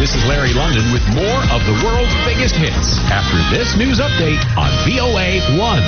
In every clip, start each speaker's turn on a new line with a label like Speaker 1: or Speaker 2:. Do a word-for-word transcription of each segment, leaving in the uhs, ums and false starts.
Speaker 1: This is Larry London with more of the world's biggest hits after this news update on V O A one.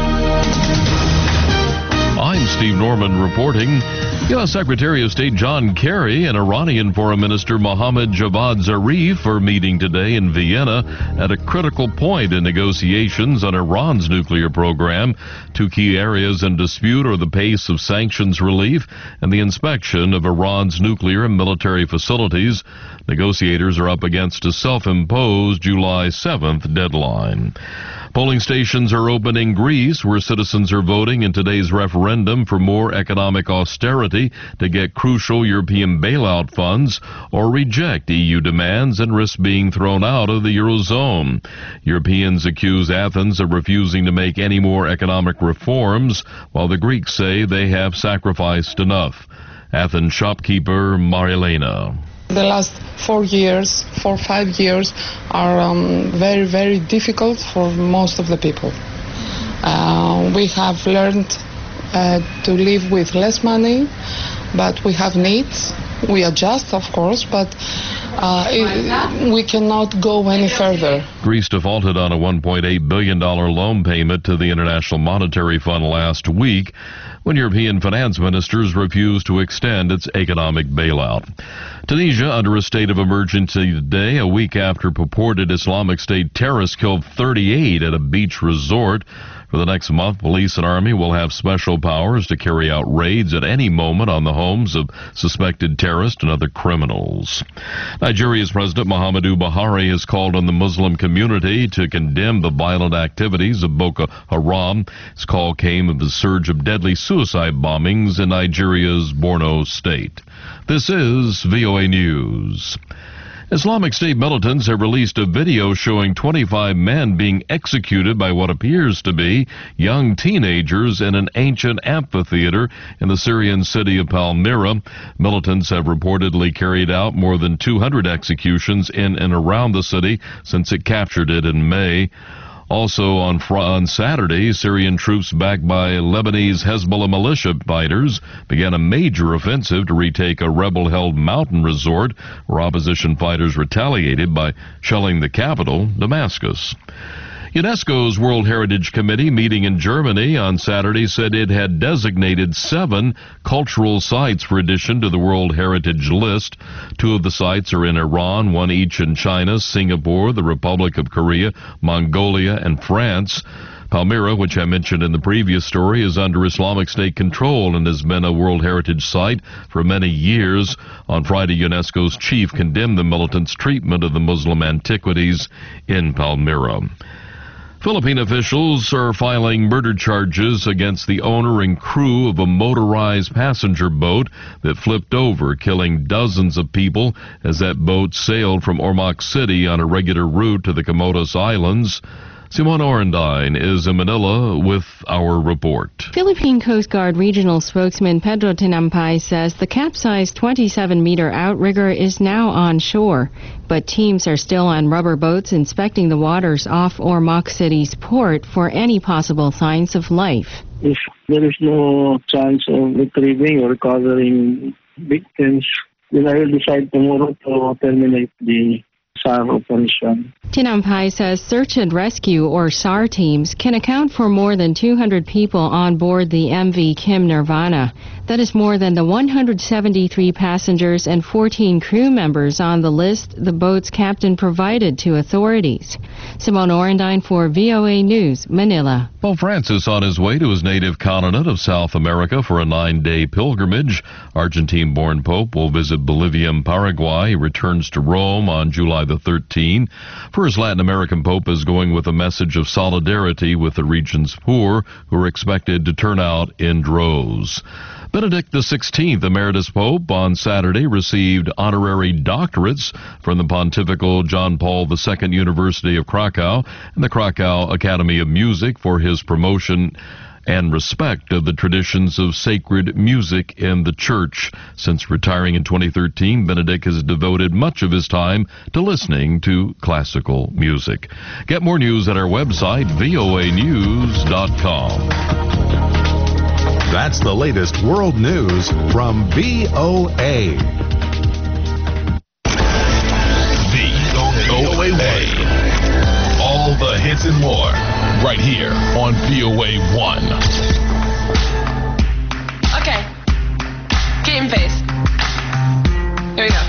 Speaker 2: I'm Steve Norman reporting. U S. Secretary of State John Kerry and Iranian Foreign Minister Mohammad Javad Zarif are meeting today in Vienna at a critical point in negotiations on Iran's nuclear program. Two key areas in dispute are the pace of sanctions relief and the inspection of Iran's nuclear and military facilities. Negotiators are up against a self-imposed July seventh deadline. Polling stations are open in Greece, where citizens are voting in today's referendum for more economic austerity to get crucial European bailout funds or reject E U demands and risk being thrown out of the Eurozone. Europeans accuse Athens of refusing to make any more economic reforms, while the Greeks say they have sacrificed enough. Athens shopkeeper Marilena.
Speaker 3: The last four years, four, five years are um, very, very difficult for most of the people. Uh, we have learned uh, to live with less money, but we have needs. We adjust, of course, but uh, it, we cannot go any further.
Speaker 2: Greece defaulted on a one point eight billion dollars loan payment to the International Monetary Fund last week when European finance ministers refused to extend its economic bailout. Tunisia under a state of emergency today, a week after purported Islamic State terrorists killed thirty-eight at a beach resort. For the next month, police and army will have special powers to carry out raids at any moment on the homes of suspected terrorists and other criminals. Nigeria's President Muhammadu Buhari has called on the Muslim community to condemn the violent activities of Boko Haram. His call came of the surge of deadly suicide bombings in Nigeria's Borno state. This is V O A News. Islamic State militants have released a video showing twenty-five men being executed by what appears to be young teenagers in an ancient amphitheater in the Syrian city of Palmyra. Militants have reportedly carried out more than two hundred executions in and around the city since it captured it in May. Also on, fr- on Saturday, Syrian troops backed by Lebanese Hezbollah militia fighters began a major offensive to retake a rebel-held mountain resort where opposition fighters retaliated by shelling the capital, Damascus. UNESCO's World Heritage Committee meeting in Germany on Saturday said it had designated seven cultural sites for addition to the World Heritage List. Two of the sites are in Iran, one each in China, Singapore, the Republic of Korea, Mongolia, and France. Palmyra, which I mentioned in the previous story, is under Islamic State control and has been a World Heritage Site for many years. On Friday, UNESCO's chief condemned the militants' treatment of the Muslim antiquities in Palmyra. Philippine officials are filing murder charges against the owner and crew of a motorized passenger boat that flipped over, killing dozens of people as that boat sailed from Ormoc City on a regular route to the Camotes Islands. Simone Orendine is in Manila with our report.
Speaker 4: Philippine Coast Guard Regional Spokesman Pedro Tinampay says the capsized twenty-seven meter outrigger is now on shore, but teams are still on rubber boats inspecting the waters off Ormoc City's port for any possible signs of life.
Speaker 5: If there is no chance of retrieving or recovering victims, then I will decide tomorrow to terminate the S A R operation.
Speaker 4: Tinampay says search and rescue, or S A R teams, can account for more than two hundred people on board the M V Kim Nirvana. That is more than the one hundred seventy-three passengers and fourteen crew members on the list the boat's captain provided to authorities. Simone Orendine for V O A News, Manila.
Speaker 2: Pope Francis on his way to his native continent of South America for a nine-day pilgrimage. Argentine-born Pope will visit Bolivia and Paraguay. He returns to Rome on July the thirteenth. First Latin American Pope is going with a message of solidarity with the region's poor, who are expected to turn out in droves. Benedict the sixteenth, Emeritus Pope, on Saturday received honorary doctorates from the Pontifical John Paul the Second University of Krakow and the Krakow Academy of Music for his promotion and respect of the traditions of sacred music in the Church. Since retiring in twenty thirteen, Benedict has devoted much of his time to listening to classical music. Get more news at our website, V O A news dot com.
Speaker 1: That's the latest world news from V O A. V and more, right here on V O A one.
Speaker 6: Okay. Game face. Here we go.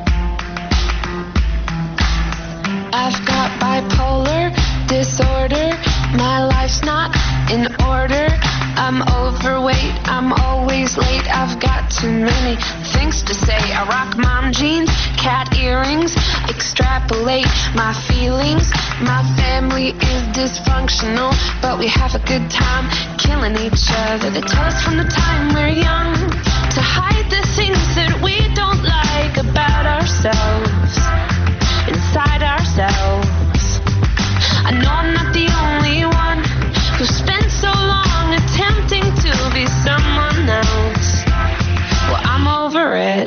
Speaker 6: I've got bipolar disorder. My life's not in order. I'm overweight. I'm always late. I've got too many things to say. I rock mom jeans, cat earrings, extrapolate my feelings. My family is dysfunctional, but we have a good time killing each other. They tell us from the time we're young to hide the things that we don't like about ourselves, inside ourselves. I know I'm not the only one who spent so long attempting to be someone else. Well, I'm over it.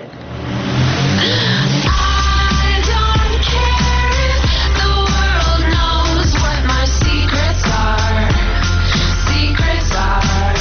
Speaker 6: I don't care if the world knows what my secrets are. Secrets are.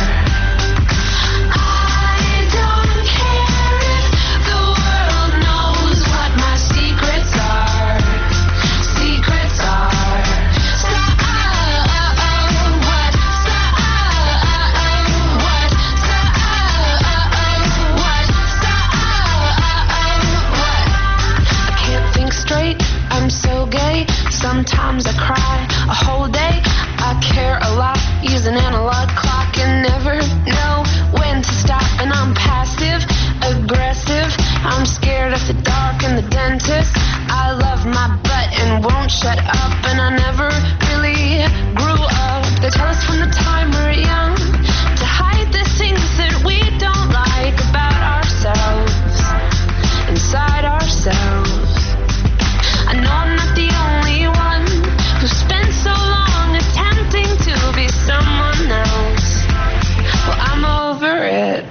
Speaker 6: I don't care if the world knows what my secrets are. Secrets are. Stop. What? Stop. What? Stop. What? Stop. What? I can't think straight. I'm so gay. Sometimes I cry a whole day. I care a lot. Use an analog clock and never know when to stop. And I'm passive, aggressive. I'm scared of the dark and the dentist. I love my butt and won't shut up. And I never really grew up. They tell us from the time we're young to hide the things that we don't like about ourselves, inside ourselves. I know I'm not the only one who spent so long attempting to be someone else. Well, I'm over it.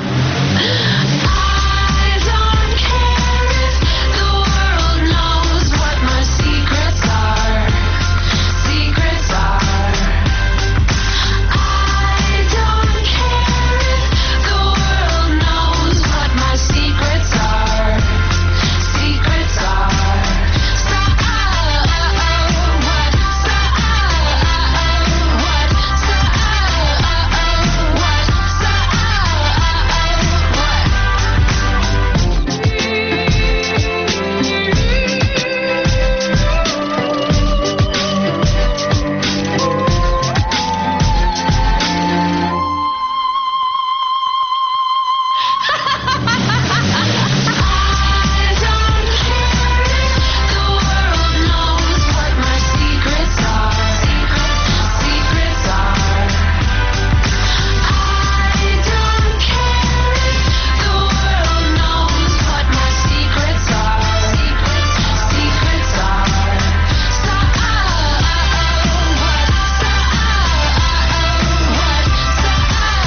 Speaker 6: I don't care if the world knows what my secrets are. Secrets are. I don't care if the world knows what my secrets are. Secrets are. Stop. What? Stop. What? Stop. What? Stop. I don't care if the world knows what my secrets are. Secrets are. I don't care if the world knows what my secrets are. Secrets are. Stop. What? Stop. What? Stop.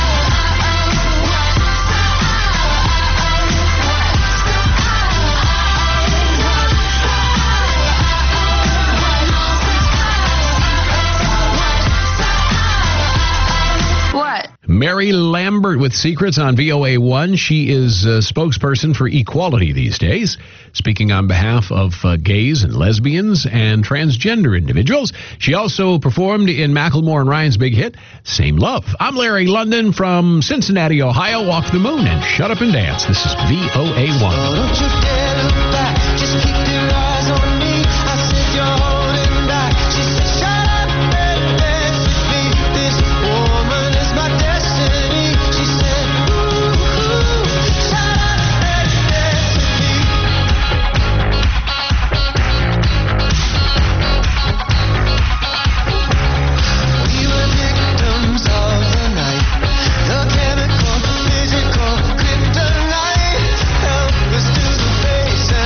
Speaker 6: What?
Speaker 7: Mary Lambert with Secrets on V O A one. She is a spokesperson for equality these days, speaking on behalf of uh, gays and lesbians and transgender individuals. She also performed in Macklemore and Ryan's big hit, Same Love. I'm Larry London from Cincinnati, Ohio. Walk the moon and shut up and dance. This is V O A one.
Speaker 8: Don't you dare look back, just keep your eyes on me. I said you're holding back. She said shut up and dance with me. This woman is my destiny. She said ooh, ooh, shut up and dance with me. We were victims of the night. The chemical, physical kryptonite. Help us to the face and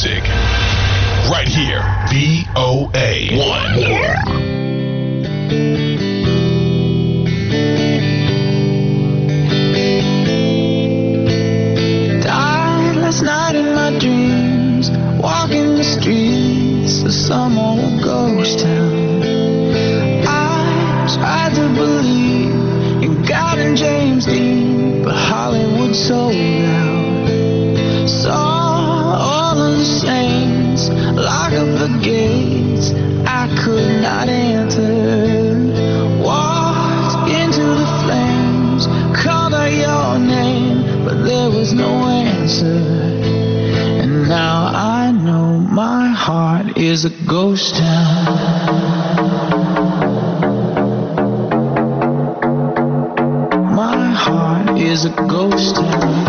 Speaker 9: music. Right here, V O A one.
Speaker 8: Last night in my dreams, walking the streets of some old ghost town. I tried to believe in God and James Dean, but Hollywood sold out. Saw all of the saints lock up the gates I could not enter. Walked into the flames, called out your name, but there was no answer. And now I know my heart is a ghost town. My heart is a ghost town.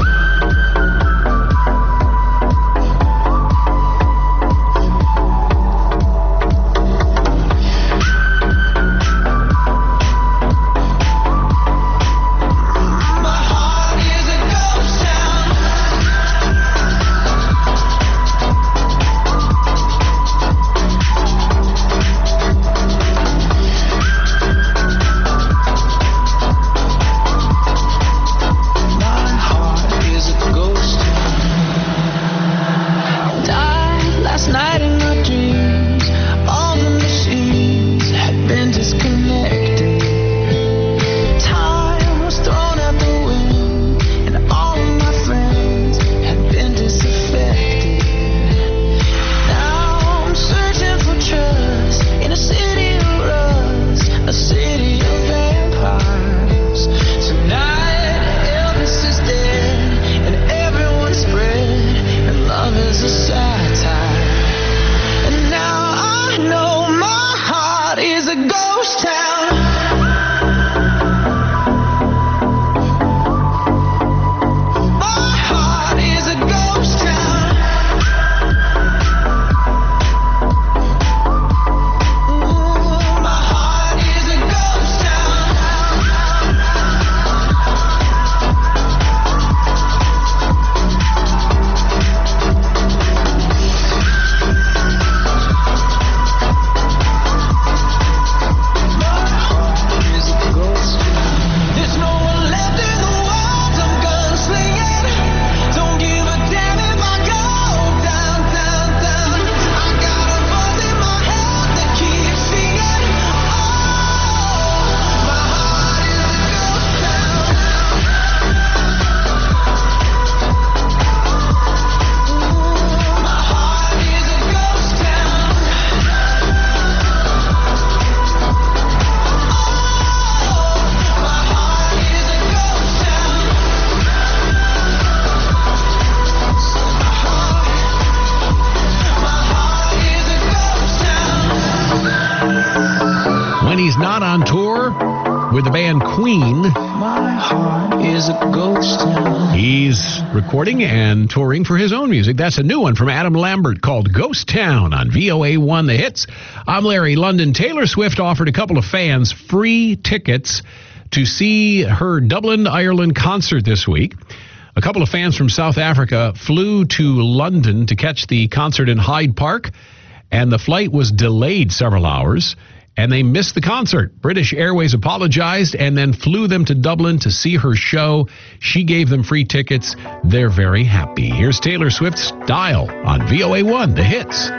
Speaker 7: With the band Queen.
Speaker 8: My heart is a ghost town.
Speaker 7: He's recording and touring for his own music. That's a new one from Adam Lambert called Ghost Town on V O A one The Hits. I'm Larry London. Taylor Swift offered a couple of fans free tickets to see her Dublin, Ireland concert this week. A couple of fans from South Africa flew to London to catch the concert in Hyde Park, and the flight was delayed several hours. And they missed the concert. British Airways apologized and then flew them to Dublin to see her show. She gave them free tickets. They're very happy. Here's Taylor Swift's Dial on V O A one The Hits.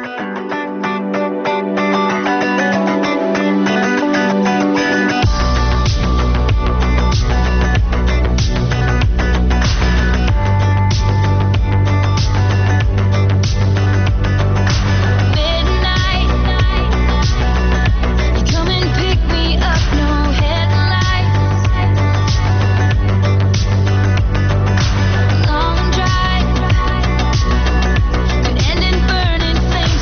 Speaker 6: Long drive, could end in burning flames.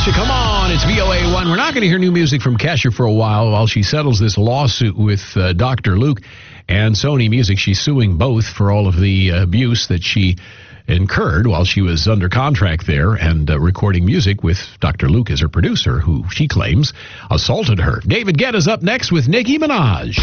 Speaker 7: Kesha, come on. It's V O A one. We're not going to hear new music from Kesha for a while while she settles this lawsuit with uh, Doctor Luke and Sony Music. She's suing both for all of the uh, abuse that she incurred while she was under contract there and uh, recording music with Doctor Luke as her producer, who she claims assaulted her. David Guetta's up next with Nicki Minaj.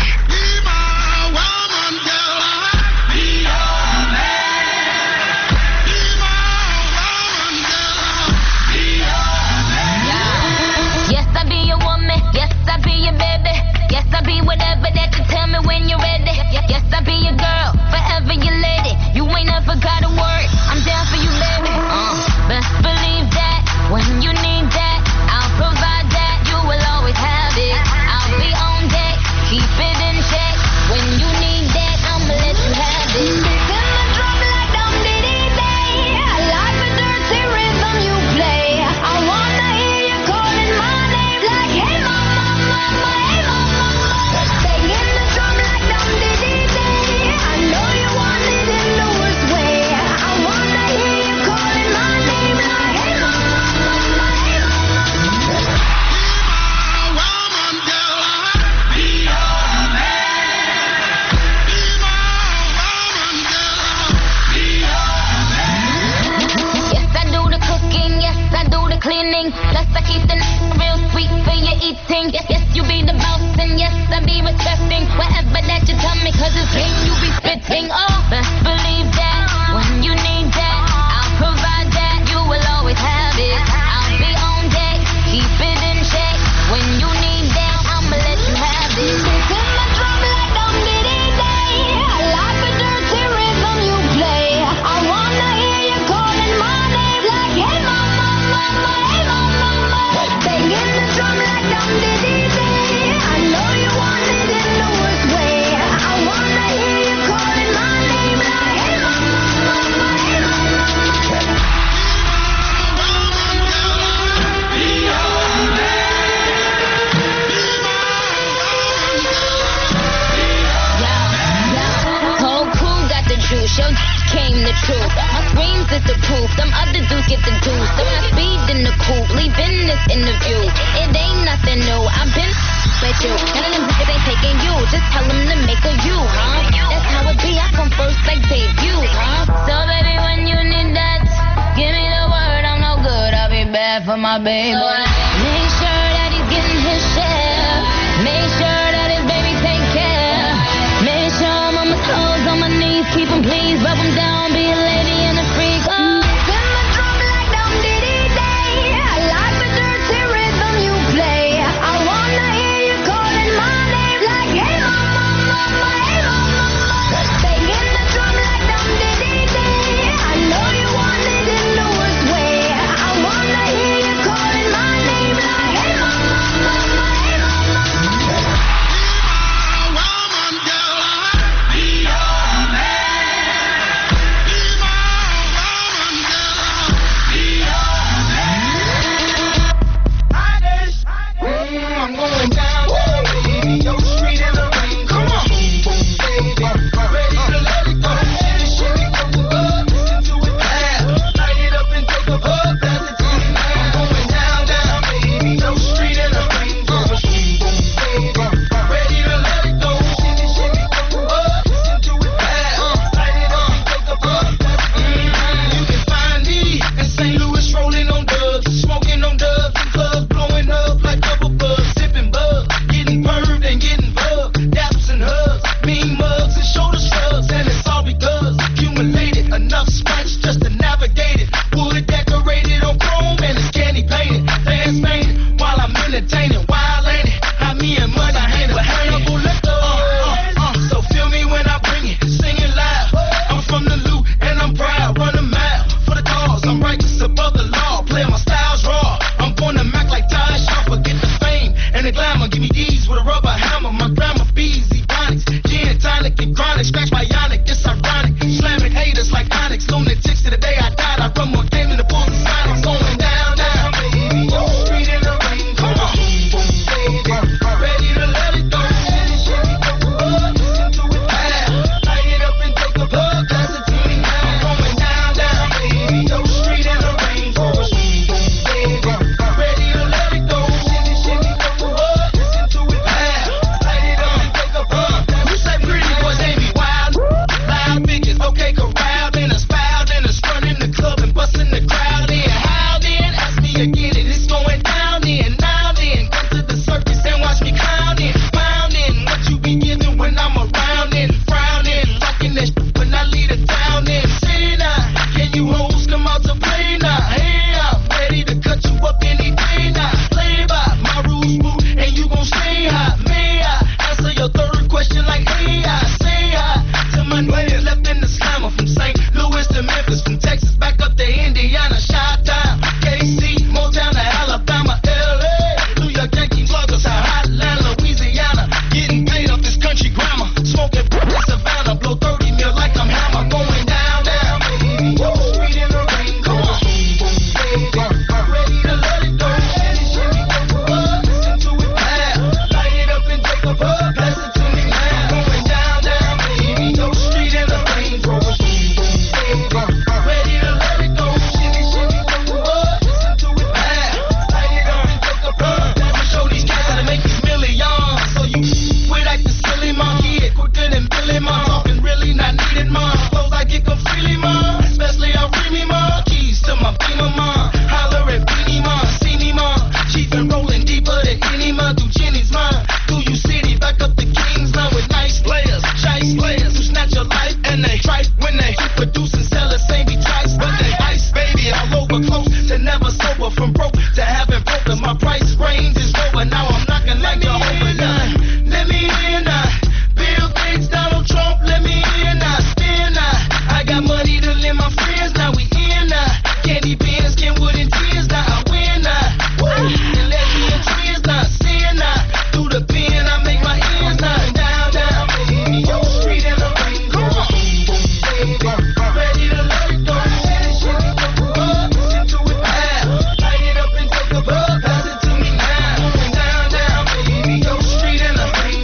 Speaker 6: Yes, I be your woman. Yes, I be your baby. Yes, I be whatever that you tell me when you're ready. Yes, I be your girl, forever your lady. You ain't never got a word. I'm down for you, baby. Uh, best believe that when you need that, I'll provide that. You will always have it. I'll be on deck, keep it in check. When you need that, I'ma let you have it. Cleaning, plus I keep the real sweet for your eating. Yes, yes, you be the boss, and yes, I be respecting whatever that you tell me, cause it's game you be spitting. Oh, best believe that when you need that, I'll provide that. You will always have it. I'll be on deck, keep it in check. When you need that, I'ma let you have it. Your came the truth. My screams is the proof. Them other dudes get the juice. So I speed in the coupe, leaving this interview. It ain't nothing new. I've been with you. None of them bitches ain't taking you. Just tell them to make a you, huh? That's how it be. I come first like debut, huh? So baby, when you need that, give me the word. I'm no good. I'll be bad for my baby. So I make sure that he's getting his share. Make sure that his baby take care. Make sure I'm on my toes, on my knees, keep him pleased, rub him down, be a lady and a freak. Oh.
Speaker 10: I know you want it in the worst way. I wanna hear you calling my name.
Speaker 8: you get it. It's going down in, now then. Come to the circus and watch me clowning, clowning. What you be giving when I'm around and frowning, rocking that shit when I lead it down in. Say now, can you hoes come out to play now? Hey, I'm ready to cut you up any day now. Play by my rules, boo, and you gon' stay high. May I answer your third question like, hey, I say hi to my niggas left in the slammer from Saint Louis to Memphis, from Texas back up to Indiana, Chi-Town, K C, Motown to Alabama, L A, New York Yankee sluggers, Atlanta, Louisiana, getting paid off this country grammar, smoking in Savannah, blow thirty mil like I'm hammer, going down, down, baby, street in the rain, come on, ready to let it go, shimmy, shimmy, go up, listen to it now, light it up and take a bug, pass it to me now, going down, down, baby, go street in the rain, ready to let it go, shimmy, shimmy, go up, listen to it now, light it up and take a bug, pass it, show these cats how to make these millions, so you quit acting silly, mom, kid, quicker than Billy, mom, talking really not needed, mom, clothes I get them freely, mom, especially I read me, mom, keys to my Beamer, mom, holler at Beanie, mom, see me, mom, cheap and rolling deeper than any, mom, through Jenny's, mom, through you city, back up the Kings, line with nice players, chase players, who snatch your life, and they try when they produce and sell the same be tracks, but they ice, baby, all over close, to never sober, from broke to having broken, my price range is lower, now I'm knocking like Jehovah, now, let me in, now, Bill Gates, Donald Trump, let me in, now, spin, now, I got money to lend my friends, now we in, now, candy beans, Kenwood and tears, now I win, now, woo, and lesbian twins, now, sin, now, through the pen, I make my ends, now, down, down, baby, yo, street in the rain, come on, ready to let it go, shitty, shitty, go up, listen to it now, light it up and take a bug, pass it to me now, going down, down, baby, yo, street in the rain,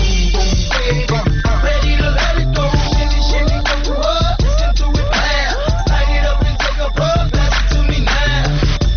Speaker 8: ready to let it go, shitty, shitty, go up, listen to it now, light it up and take a bug, pass it to me now.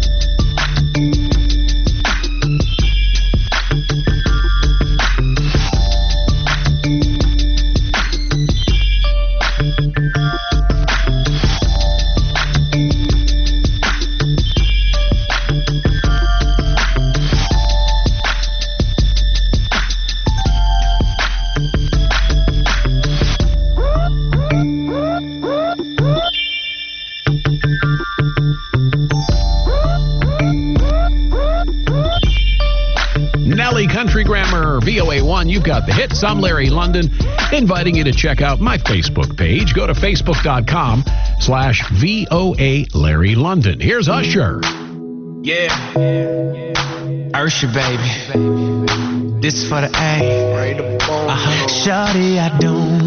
Speaker 7: Nelly Country Grammar, V O A one, you've got the hits. I'm Larry London, inviting you to check out my Facebook page. Go to facebook.com slash VOA Larry London. Here's Usher.
Speaker 10: Yeah. Usher, baby. This is for the A. Uh-huh. Shawty, I don't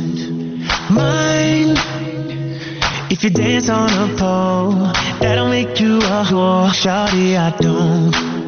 Speaker 10: mind if you dance on a pole. That'll make you a whore. Shawty, I don't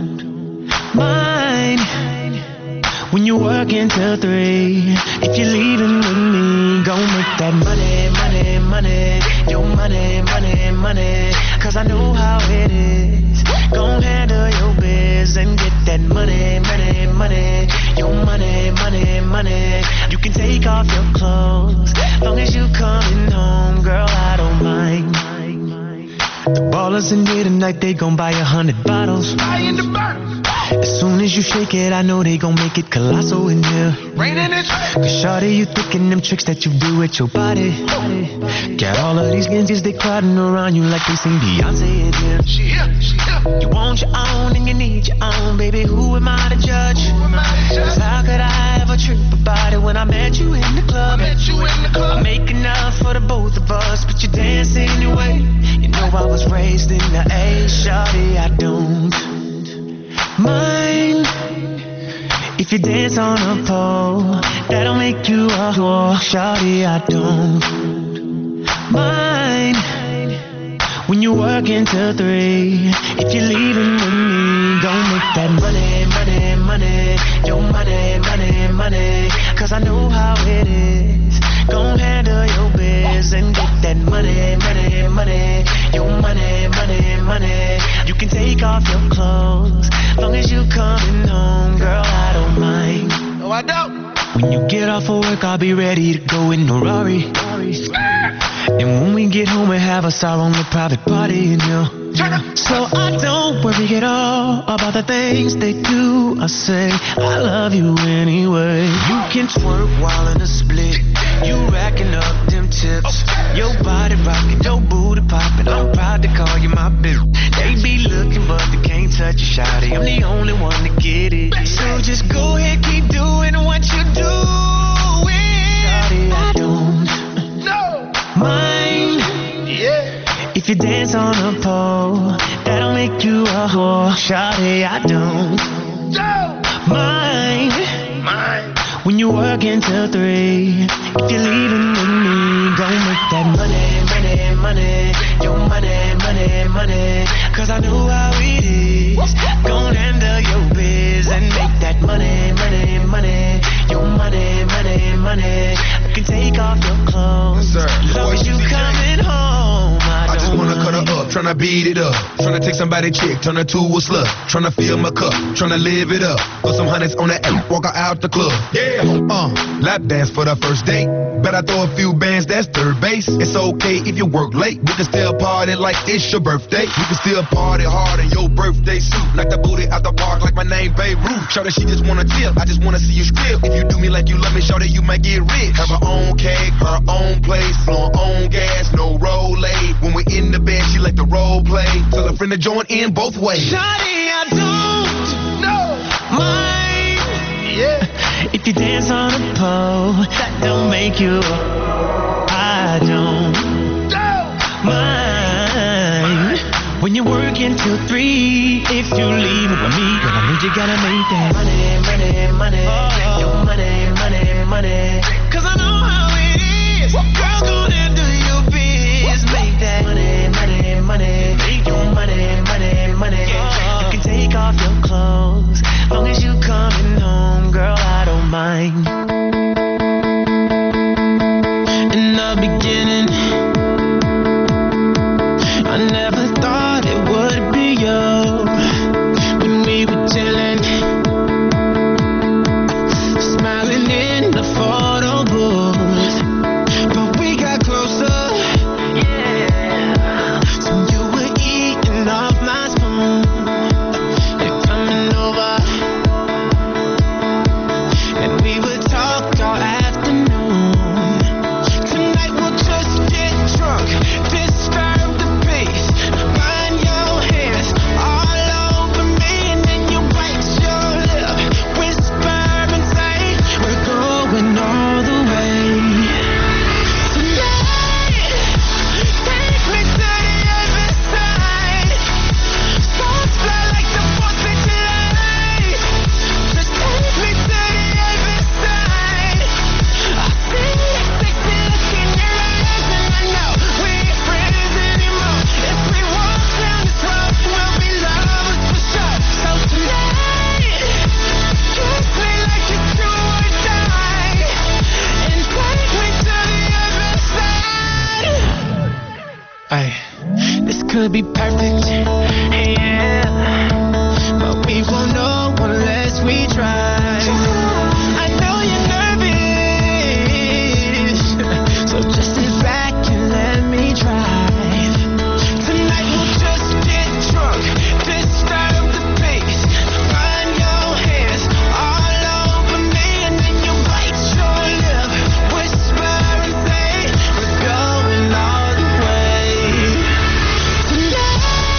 Speaker 10: mind when you work until three. If you're leaving with me, go make that money, money, money. Your money, money, money. Cause I know how it is. Go handle your biz and get that money, money, money. Your money, money, money. You can take off your clothes long as you coming home, girl, I don't mind. The ballers in here tonight, they gon' buy a hundred bottles. As soon as you shake it, I know they gon' make it colossal in here. Cause shawty, you thinking them tricks that you do with your body. Got all of these ninjas, they crowding around you like they sing Beyonce in here. She here, she here. You want your own and you need your own, baby. Who am I to judge? Cause how could I ever trip about it when I met you in the club? I make enough for the both of us, but you dance anyway. You know I was raised in the A, shawty, I don't mind if you dance on a pole. That'll make you a whore. Shawty, I don't mind when you work until three. If you're leaving with me, go make that money, money, money. Your money, money, money. Cause I know how it is. Go handle your biz and get that money, money, money. Your money, money, money. You can take off your clothes long as you coming home, girl, I don't mind. No, I don't. When you get off of work, I'll be ready to go in a Rari. And when we get home, we have us our own little private party in here. So I don't worry at all about the things they do or say. I love you anyway. You can twerk while in a split. You racking up them tips. Your body rocking, your booty popping. I'm proud to call you my bitch. They be looking but they can't touch you, shawty. I'm the only one to get it. So just go ahead, keep doing what you do. Shawty, I don't mind. If you dance on a pole, that'll make you a whore. Shawty, I don't mind. When you work until three, if you're leaving with me, go make that money, money, money. Your money, money, money. Cause I know how it is. Gon' handle your biz and make that money, money, money. Your money, money, money. I can take off your clothes. As long as you coming home, I,
Speaker 11: I just
Speaker 10: don't
Speaker 11: wanna cut
Speaker 10: mind.
Speaker 11: her up, tryna beat it up. Tryna take somebody chick, turn her to a slut. Tryna fill my cup, tryna live it up. Put some hundreds on that app, walk her out the club. Yeah, uh, lap dance for the first date. Bet I throw a few bands, that's third base. It's okay if you work late. We can still party like it's your birthday. We can still party hard in your birthday suit. Knock the booty out the park like my name Beirut. Shout that she just wanna tip, I just wanna see you strip. If you do me like you love me, shout that you might get rich. Have her own cake, her own place, flow her own gas, no roll late. When we in the bed, she like the role play. Tell her friend to join in both ways.
Speaker 10: Shawty, I don't mind. Yeah. If you dance on a pole, that don't make you. I don't mind. When you're working till three, if you leave it with me, then I need you gotta make that money, money, money. Your money, money, money. Cause I know how it is. Girl, go and do your biz. Make that money, money, money. Your money, money, money. You can take off your clothes, long as you coming home, girl, I don't mind. In the beginning, I never thought it would be you. When we were chilling, smiling in the photo booth, but we got closer. Yeah. So you were eating off my spoon. You're coming over, and we would talk all afternoon. Tonight we'll just get drunk, disturb the peace. Burn your hands all over me, and then you bite your lip, whisper and say, we're going all the way. Tonight, take me to the other side. Stars fly like the fourth of July. Just take me to the other side. I see that sexy look in your eyes, and I know we ain't friends anymore. If we walk down this road, we'll be lovers for sure. So tonight, kiss me like it's do or die, and take me to the other side. Ay, this could be perfect, yeah, but we won't know unless we try. I know you're nervous, so just sit back and let me drive. Tonight we'll just get drunk, disturb the peace. Run your hands all over me, and then you bite your lip, whisper and say, we're going all the way. Tonight,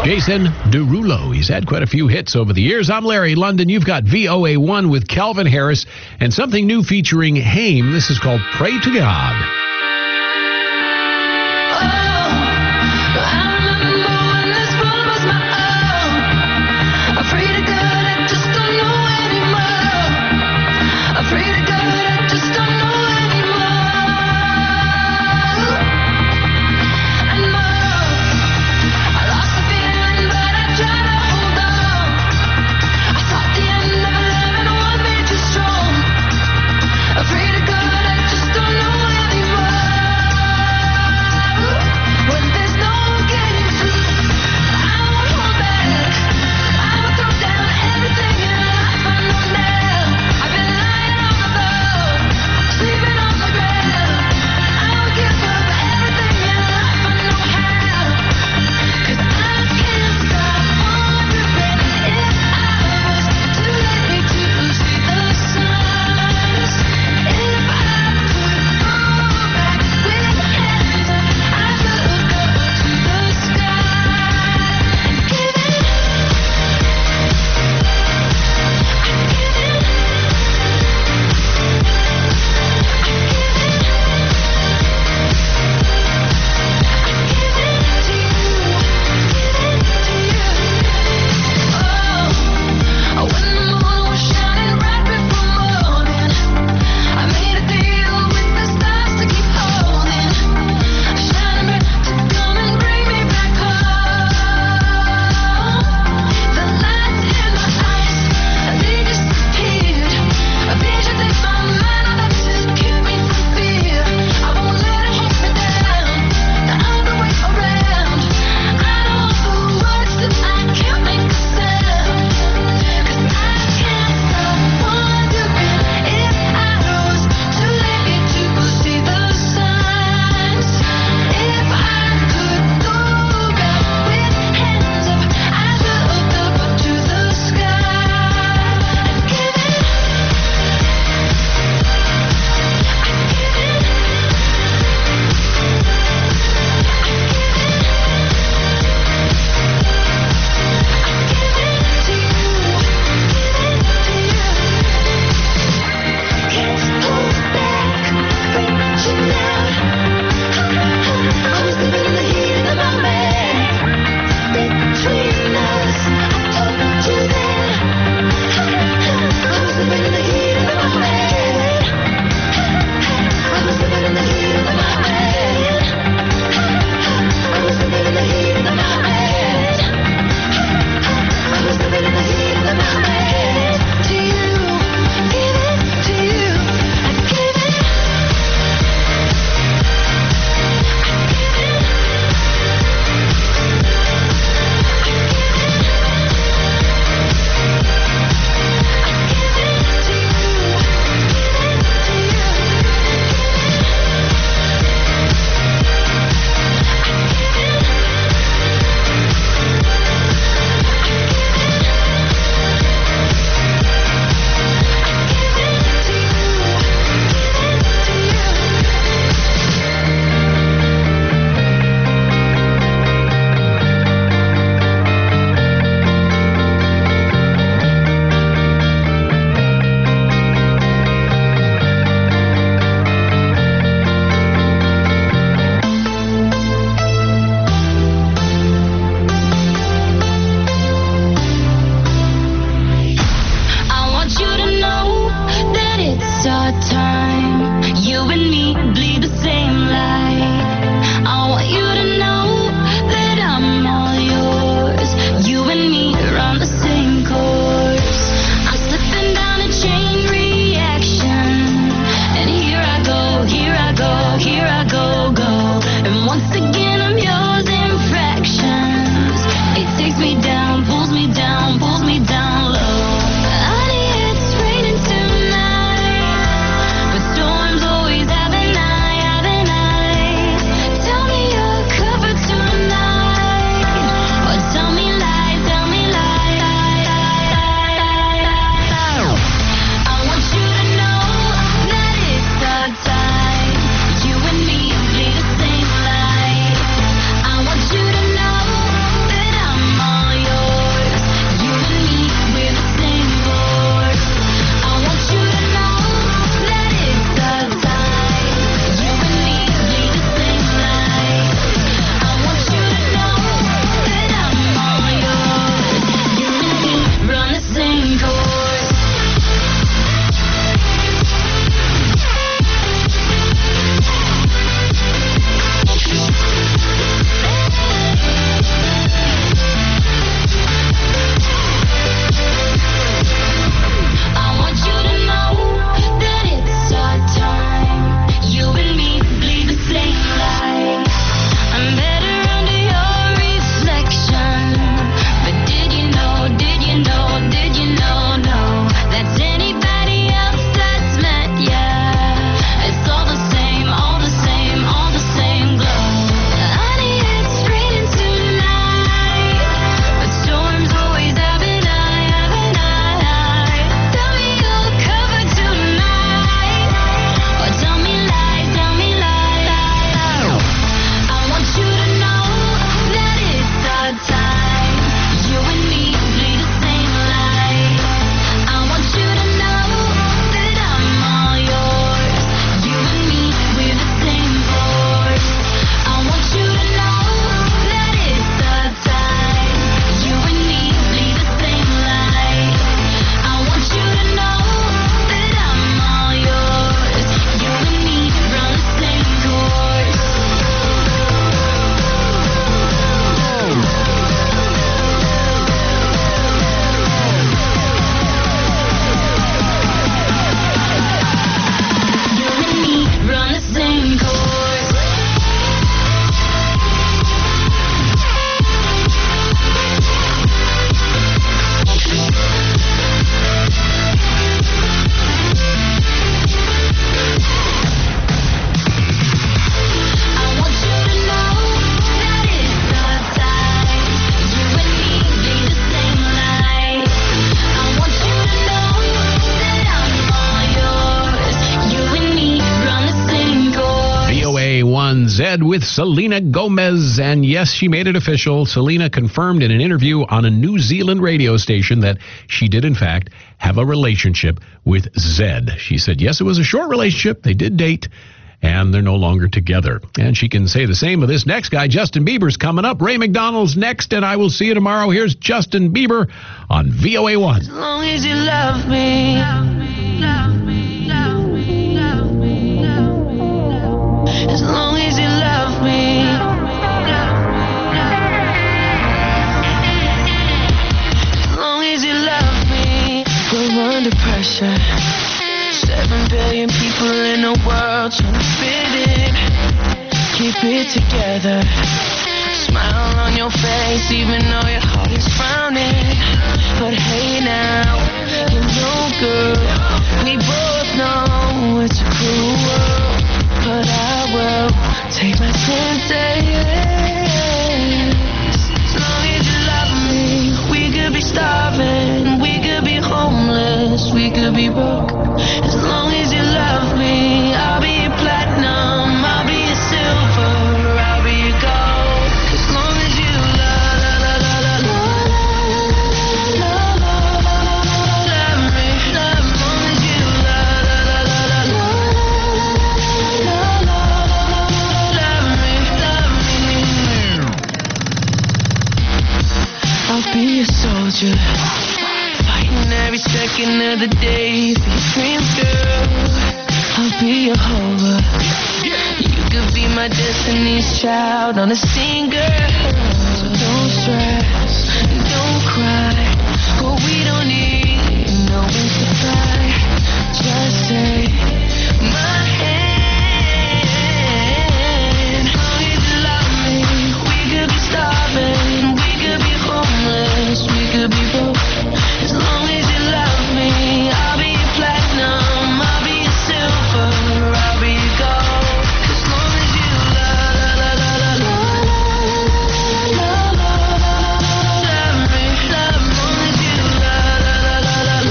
Speaker 7: Jason Derulo. He's had quite a few hits over the years. I'm Larry London. You've got V O A one with Calvin Harris and something new featuring Haim. This is called Pray to God.
Speaker 6: Afraid of God, I just don't know anymore.
Speaker 7: bed with Selena Gomez. And yes, she made it official. Selena confirmed in an interview on a New Zealand radio station that she did, in fact, have a relationship with Zed. She said, yes, it was a short relationship. They did date, and they're no longer together. And she can say the same of this next guy. Justin Bieber's coming up. Ray McDonald's next, and I will see you tomorrow. Here's Justin Bieber on V O A one.
Speaker 10: As long as you love me, love me, love me, love me, love me, love me. As long as you love me, love me, love me, as long as you love me. We're under pressure. Seven billion people in the world trying to fit in. Keep it together. Smile on your face even though your heart is frowning. But hey now, you know girl, we both know it's a cruel world. But I will take my chances. As long as you love me, we could be starving, we could be homeless, we could be broke. As long as you love me, I'll be your platinum, I'll be your silver, I'll be your gold. As long as you love, love, love, love, love, love, love me, love. As long as you love, love, love, love, love, love me, love me. I'll be a soldier, fighting every second of the day for your dreams, girl. I'll be your hover. You could be my destiny's child on a singer. So don't stress, don't cry. Oh, we don't need no wings to fly. Just take my hand. As long as you love me, we could be starving, we could be homeless, we could be broke. As long as you love me, I'll be your platinum, I'll be your silver, I'll be your gold. As long as you love, love, love, love, love, love, love me, love. As long as you love, love, love,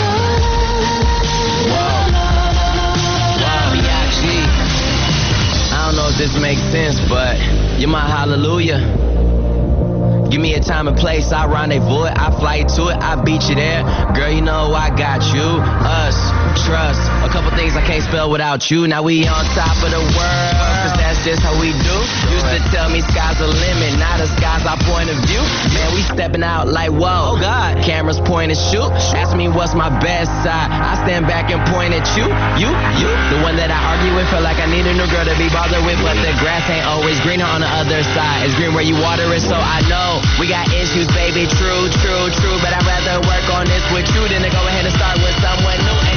Speaker 10: love, love.
Speaker 12: Wow, B I G. I don't know if this makes sense, but you're my hallelujah. Give me a time and place, I rendezvous it, I fly to it, I beat you there. Girl, you know I got you, us, trust. A couple things I can't spell without you. Now we on top of the world, cause that's just how we do. Used to tell me sky's the limit, now the sky's our point of view. Man, we stepping out like whoa, oh God. Cameras point and shoot. Ask me what's my best side, I stand back and point at you, you, you. The one that I argue with, feel like I need a new girl to be bothered with. But the grass ain't always greener on the other side. It's green where you water it, so I know we got issues, baby, true, true, true. But I'd rather work on this with you than to go ahead and start with someone new.